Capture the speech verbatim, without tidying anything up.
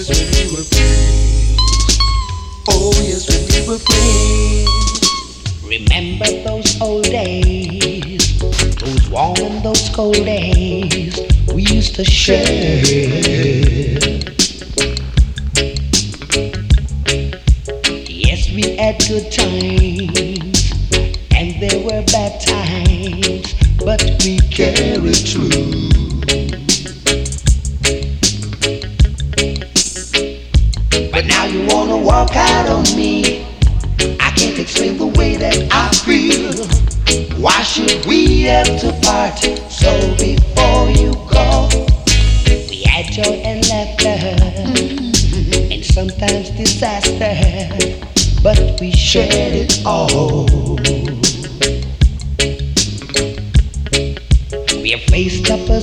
yes, when we were friends. Oh, yes, when we were friends. Remember those old days, those warm and those cold days we used to share. Yes, we had good times, and there were bad times, but we carried through. But now you wanna walk out on me. I can't explain the way that I feel. Why should we have to part? So before you go, we had joy and laughter, and sometimes disaster, but we shared it all. We have faced up a